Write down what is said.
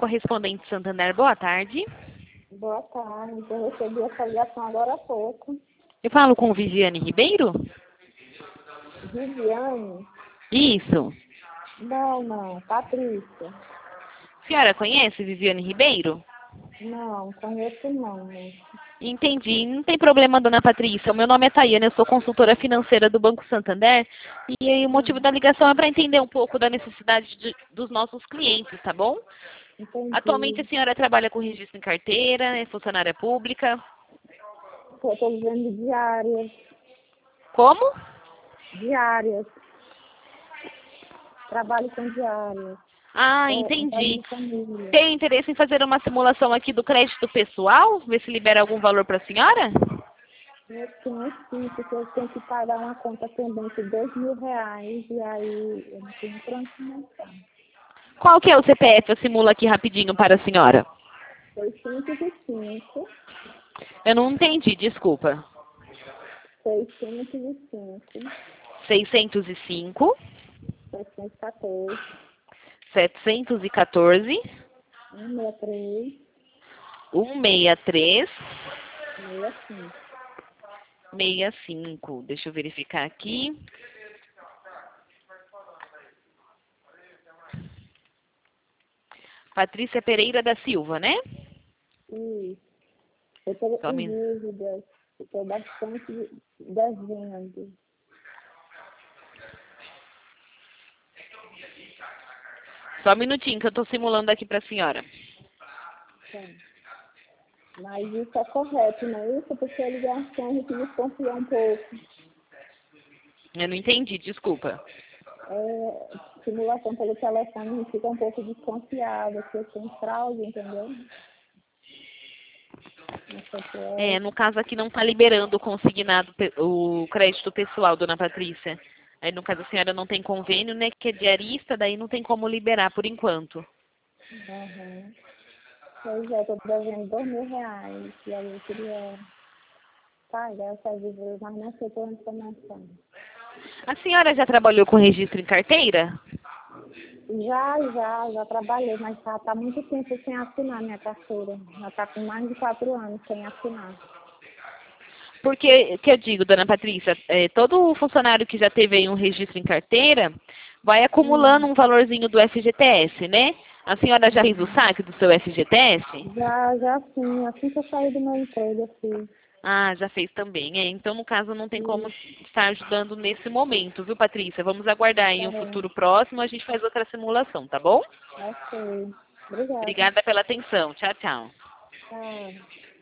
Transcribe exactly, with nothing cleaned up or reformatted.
correspondente Santander, boa tarde. Boa tarde, eu recebi essa ligação agora há pouco. Eu falo com Viviane Ribeiro? Viviane? Isso. Não, não, Patrícia. A senhora conhece Viviane Ribeiro? Não, conheço não. Entendi. Não tem problema, dona Patrícia. O meu nome é Tayane, eu sou consultora financeira do Banco Santander. E aí, o motivo da ligação é para entender um pouco da necessidade de- dos nossos clientes, tá bom? Entendi. Atualmente a senhora trabalha com registro em carteira, é funcionária pública. Eu estou vivendo diárias. Como? Diárias. Trabalho com diárias. Ah, É, entendi. de família. Tem interesse em fazer uma simulação aqui do crédito pessoal? Ver se libera algum valor para a senhora? Eu tenho sim, porque eu tenho que pagar uma conta pendente de dois mil reais e aí eu não tenho pra onde começar. Qual que é o C P F? Eu simulo aqui rapidinho para a senhora. seiscentos e cinco, Eu não entendi, desculpa. seiscentos e cinco, seiscentos e cinco, setecentos e quatorze, setecentos e quatorze, cento e sessenta e três, cento e sessenta e três, sessenta e cinco. sessenta e cinco. Deixa eu verificar aqui. Patrícia Pereira da Silva, né? Isso. Eu estou Só um, em min- dúvidas, eu estou bastante devendo. Só um minutinho que eu estou simulando aqui para a senhora. Tá. Mas isso é correto, não é isso? Porque a ligação a gente desconfia um pouco. Eu não entendi, desculpa. É, simulação pelo telefone, a gente fica um pouco desconfiada, que tem fraude, entendeu? É, no caso aqui não está liberando o consignado, pe- o crédito pessoal, dona Patrícia. Aí, no caso, a senhora não tem convênio, né, que é diarista, daí não tem como liberar por enquanto. Uhum. Pois é, estou devendo dois mil reais. E aí eu queria pagar essas dívidas, mas não sei por onde começar. A senhora já trabalhou com registro em carteira? Já, já, já trabalhei, mas já está muito tempo sem assinar minha carteira. Já está com mais de quatro anos sem assinar. Porque, que eu digo, dona Patrícia, é, todo funcionário que já teve aí um registro em carteira vai acumulando Hum. um valorzinho do F G T S, né? A senhora já fez o saque do seu F G T S? Já, já sim. Assim que eu saí do meu emprego, eu fiz. Ah, já fez também. É, então, no caso, não tem como estar ajudando nesse momento, viu, Patrícia? Vamos aguardar em Tá um bom. futuro próximo, a gente faz outra simulação, tá bom? Ok. Obrigada. Obrigada pela atenção. Tchau, tchau. Tchau.